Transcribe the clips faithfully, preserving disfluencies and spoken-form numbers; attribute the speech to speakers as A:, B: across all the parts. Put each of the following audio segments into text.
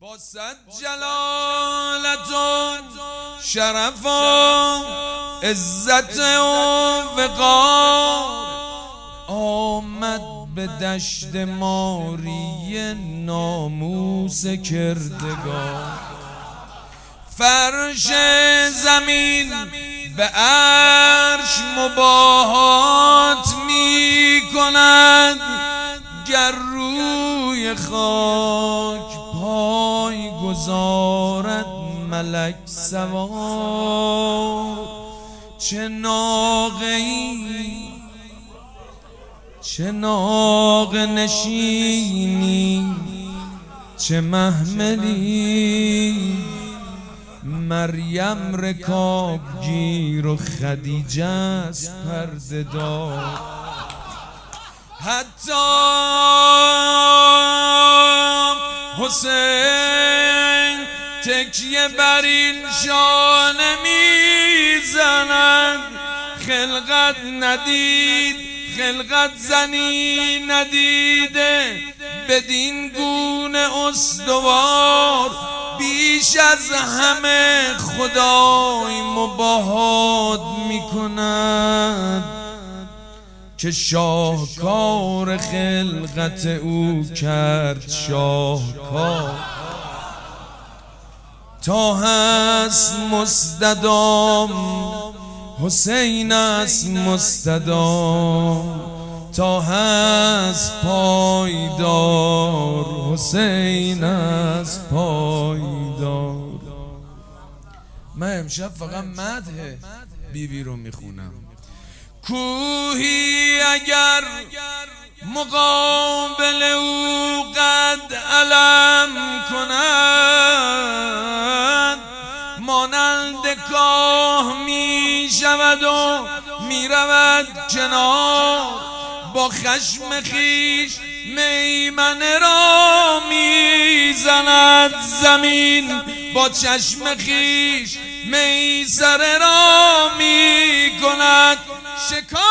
A: با صد جلالت و شرف و عزت و وقار آمد به دشت ماری ناموس کردگار. فرش زمین به عرش مباهات می کند، گر روی خاک پای گذارد ملک سوار. چه ناقه‌ای چه ناقه نشینی چه محملی، مریم رکاب گیر و خدیجه است پرده دار. حتی حسین تکیه بر این شانه میزند، خلقت ندید خلقت زنی ندیده بدین گونه استوار. بیش از همه خدای مباهات میکند که شاهکار خلقت او کرد شاهکار. تا هست مستدام حسین است مستدام، تا هست پایدار حسین است پایدار. من امشب فقط مدح بیبی رو میخونم. کوهی اگر مقابل او قد علم کند، مانند کاه می شود و می رود کنار. با خشم خیش میمنه را می زند زمین، با چشم خیش میسره را می کند شکار.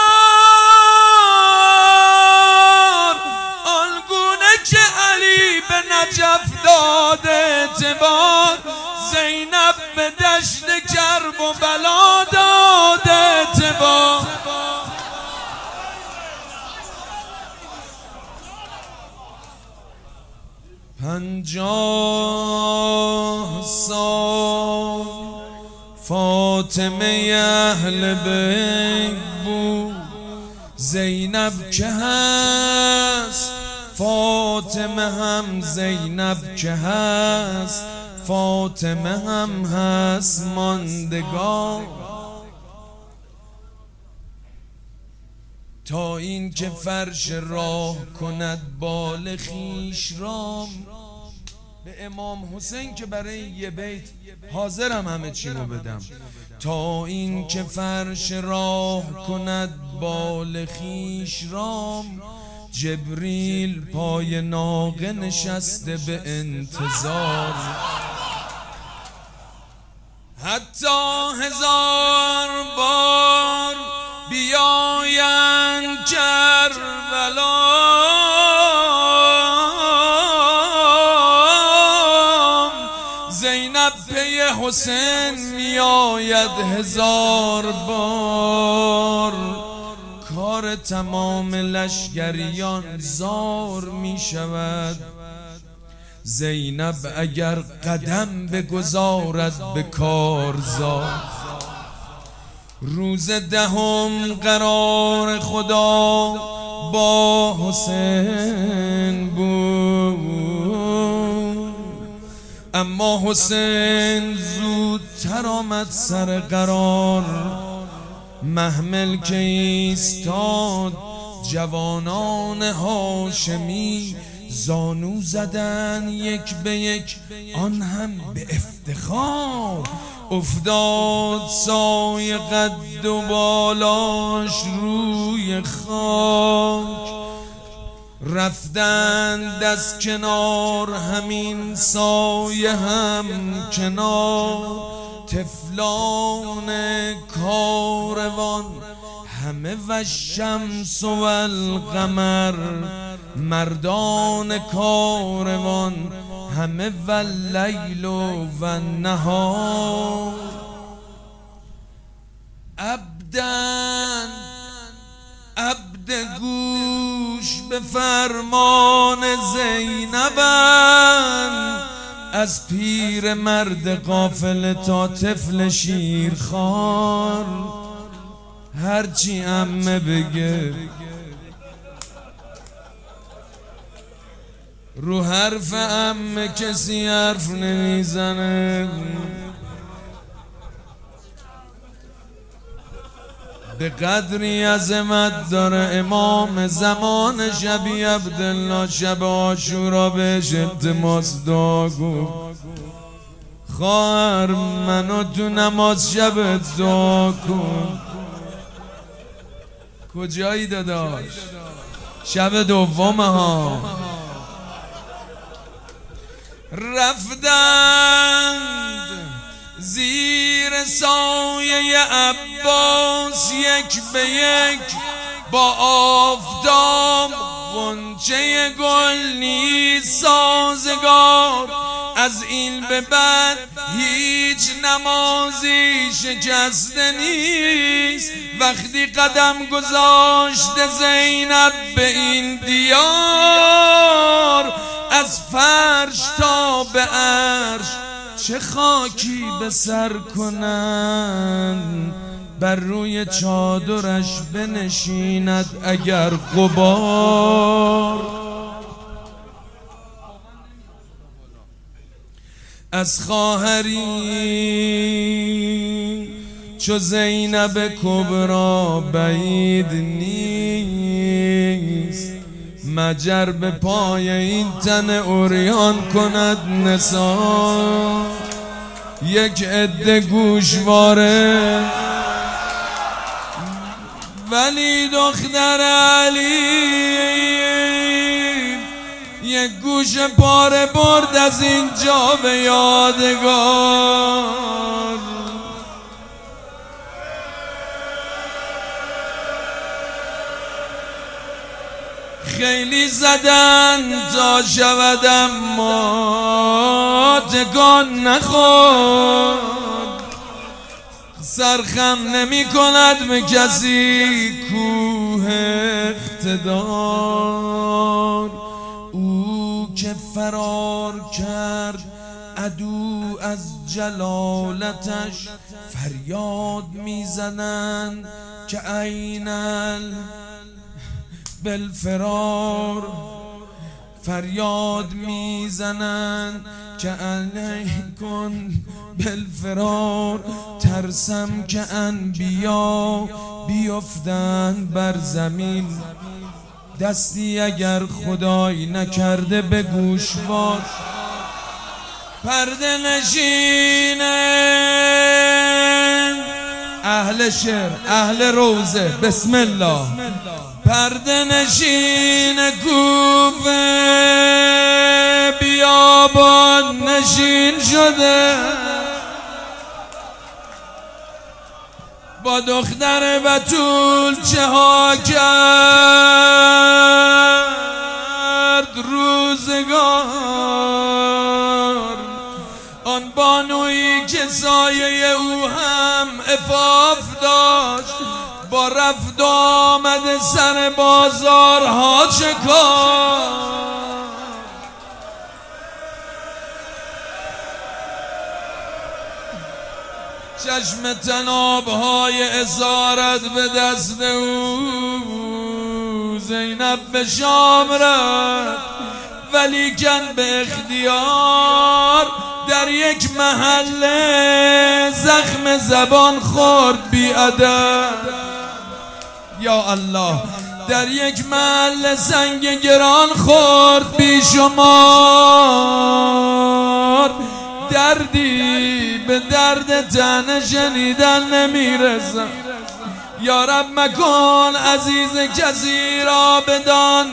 A: آنگونه که علی به نجف داد اعتبار، زینب به دشت کرب و بلا داد اعتبار. پنجاه سال فاطمه اهل بیت بود، زینب که هست فاطمه هم زینب که هست فاطمه هم هست ماندگار. تا این که فرش راه کند بال خیش رام. به امام حسین که برای یه بیت حاضرم همه چی رو بدم. تا این که فرش راه کند بال خیش رام، جبریل پای ناقه نشسته به انتظار. حتی هزار بار بیاین کربلا، زینب پی حسین میآید هزار بار. کار تمام لشکریان زار می شود، زینب اگر قدم بگذارد به کارزار. روز دهم قرار خدا با حسین بود، اما حسین زودتر آمد سر قرار. محمل که ایستاد جوانان هاشمی زانو زدن یک به یک، آن هم به افتخار. افتاد سایه قد و بالاش روی خاک، رفتند از کنار همین سایه هم کنار. طفلان کاروان همه و شمس و القمر، مردان کاروان همه واللیل و النهار عبدن عبد گوش به فرمان زینبن، از پیر مرد قافله تا طفل شیرخوار، هرچی عمه بگه رو حرف عمه کسی حرف نمیزنه. به قدری عظمت داره امام زمان شبی عبدالله، شب عاشورا بهش التماس دعا گفت خواهر منو تو نماز شب دعا کن. کجایی داداش؟ شب دومه ها. رفتند زیر سایه عباس یک به یک، با آفتاب غنچه گل نیست سازگار. از این به بعد هیچ نمازی شکسته نیست. وقتی قدم گذاشت زینب به این دیار، از فرش تا به عرش چه خاکی به سر کنن، بر روی چادرش بنشیند اگر غبار. از خواهری چو زینب کبرا بعید نیست، مجر به پای این تن عریان کند نثار. یک عده گوشواره ولی دختر علی یک گوش پاره برد از اینجا به یادگار. خیلی زدن تا شود اما تکان نخورد، سرخم نمی کند به کسی کوه اقتدار. او که فرار کرد عدو از جلالتش، فریاد میزنند که عینل بالفرار، فریاد میزنن که علیکن بالفرار. ترسم که انبیا بیفتن بر زمین، دستی اگر خدای نکرده به گوشوار. پرده نشین اهل شعر اهل روزه بسم الله، پرده نشین کوفه بیابان نشین شده، با دختر بتول چه ها کرد روزگار. آن بانویی که سایه او هم عفاف داشت، با رفت آمد سر بازارها چه کار. چشم تنابهای اسارت به دست او، زینب به شام رفت ولیکن به اختیار. در یک محله زخم زبان خورد بی ادب، یا الله. در یک محله سنگ گران خورد بی شمار. دردی به درد تن شنیدن نمیرسم. یا رب مکن عزیز کسی را بدان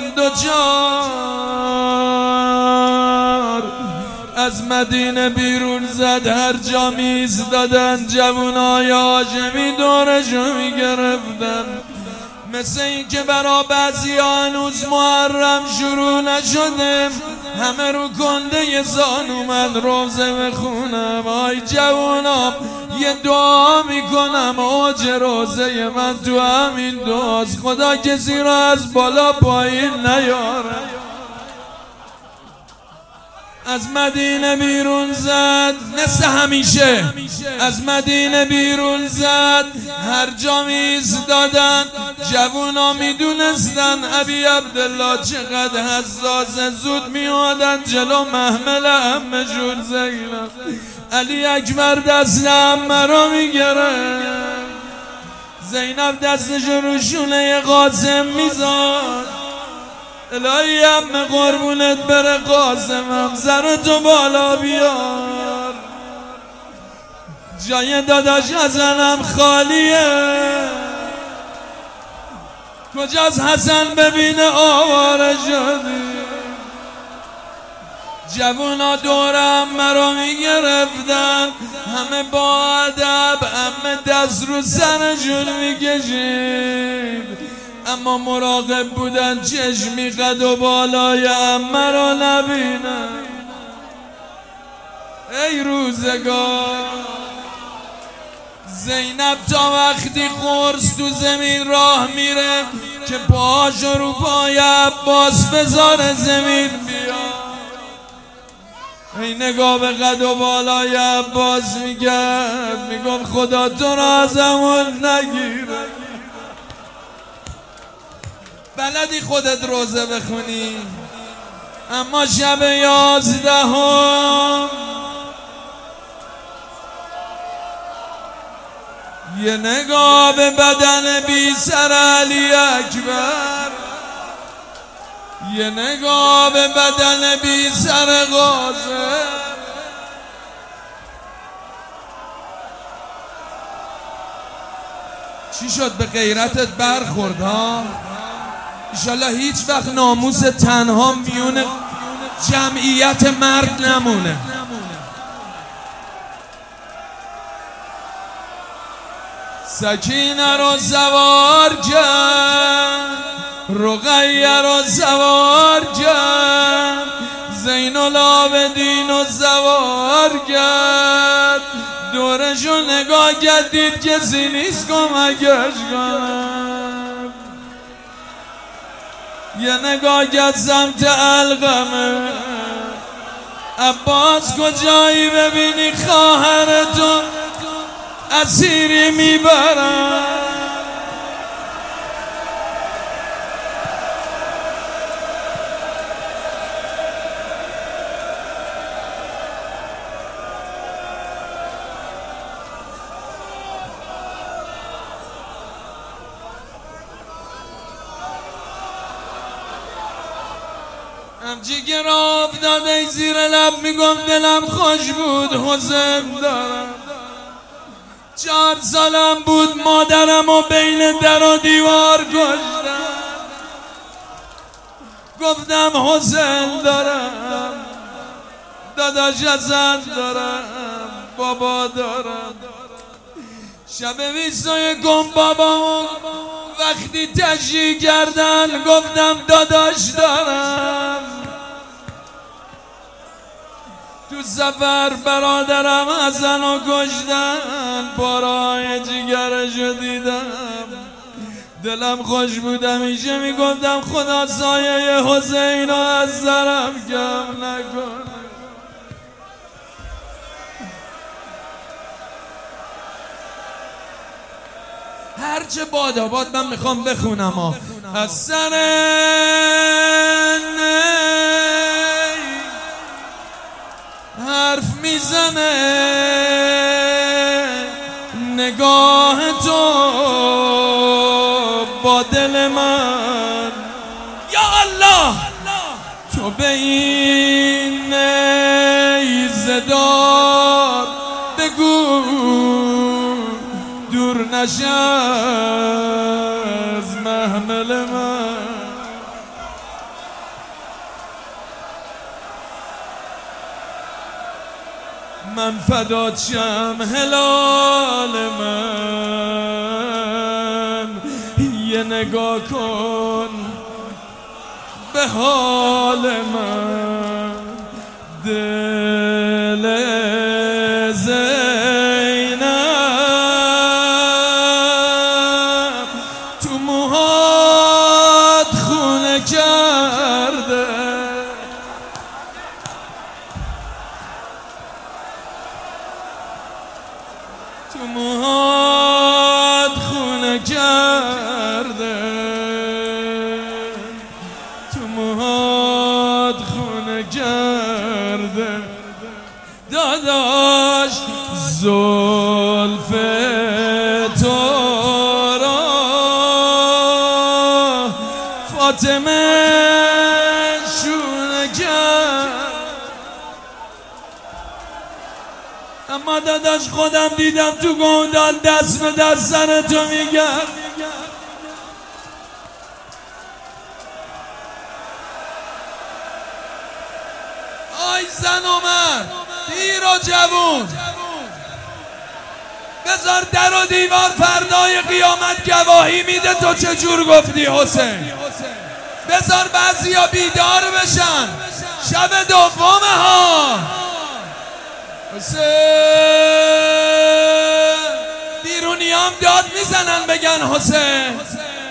A: دوچار. از مدینه بیرون زد، هر جا میز دادن جوانای هاشمی دورشو میگرفتن، مثل این که برا بعضی هنوز محرم شروع نشده. همه رو کنده زانو من روزه بخونم. آی جوانم یه دعا میکنم اوج روزه من تو همین دعاست، خدا کسی را از بالا پایین نیاره. از مدینه بیرون زد مثل همیشه، از مدینه بیرون زد، هر جا میایستادن جوونا میدونستن ابی عبدالله چقدر حساسه، زود میادن جلو محمل عمه جون زینب. علی اکبر دست عمه رو میگره، زینب دستش رو شونه قاسم میذاد. الهی عمه قربونت بره قاسمم، زرتو بالا بیار، جای داداش حسنم خالیه. کجاست حسن ببینه آواره شدی. جوونا دور عمه رو میگرفتن، همه با ادب، عمه دست رو سرشون میکشید، اما مراقب بودن چشمی قد و بالای عمه رو نبینن. ای روزگار زینب تا وقتی قرص تو زمین راه میره که پاشو رو پای عباس بذاره زمین بیا. ای نگاه به قد و بالای عباس میگرد، میگم خدا تو را ازمون نگیره. بلدی خودت روزه بخونی، اما شب یازدهم یه نگاه به بدن بی سر علی اکبر، یه نگاه به بدن بی سر قاسم. چی شد به غیرتت برخورد ها؟ ایشالله هیچ وقت ناموس تنها میون جمعیت مرد نمونه. سکینه رو سوار کرد، رقیه رو سوار کرد، زین العابدین رو سوار کرد. دورشو نگاه کردید کسی نیست کمکش کنم. یه نگاه کرد سمت علقمه، عباس کجایی ببینی خواهرتو اسیری میبرن. جگر افتاده زیر لب میگم دلم خوش بود حسین دارم. چهار سالم بود مادرم و بین در و دیوار کشتم. گفتم حسین دارم، داداش حسن دارم، بابا دارم. شب بیست و یکم بابامو وقتی تشییع کردن گفتم داداش دارم. تو سفر برادرم حسن رو کشتن، پارهای جگرشو دیدم، دلم خوش بود. همیشه میگفتم خدا سایه حسین رو از سرم کم نکنه. هرچه باداباد من میخوام بخونم ها. از سر حرف میزنه نگاه تو با دل من. یا الله تو به این نیزه دار بگو دور نشه از محمل من. من فدات شم هلال من، یه نگاه کن به حال من. تو موهات خونه کرده، تو موهات خونه کرده داداش زلف تو را فاطمه شونه کرد. اما داداش خودم دیدم تو گودال دست به دست سر تو میگرد. آی زن و مرد، پیر و جوون، بذار در و دیوار فردای قیامت گواهی میده تو چجور گفتی حسین. بذار بعضیا بیدار بشن شب دومه ها. حسین بیرونی هم داد میزنن بگن حسین.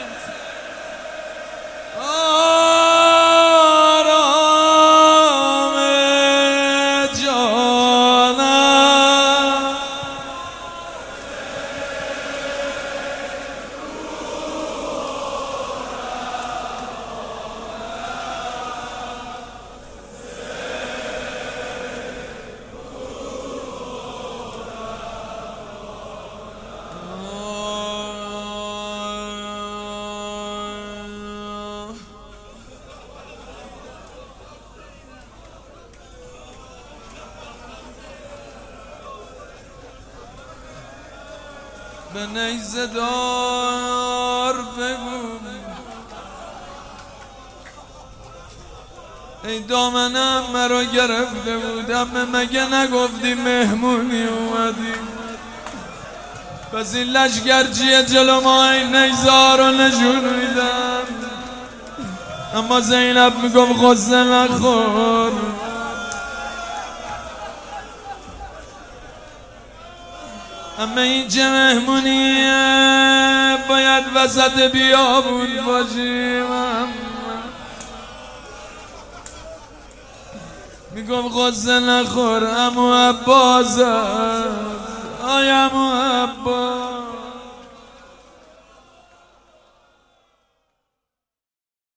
A: به نیزه دار بگو ای دامنم مرا گرفته بودم، مگه نگفتی مهمونی اومدی؟ پس این لشگرچیه جلو ما این نیزه رو نشون میدم. اما زینب میگم غصه نخور، اما این چه مهمونیه باید وسط بیابون باشیم. میگم غصه نخور عمو عباس، آی عمو عباس.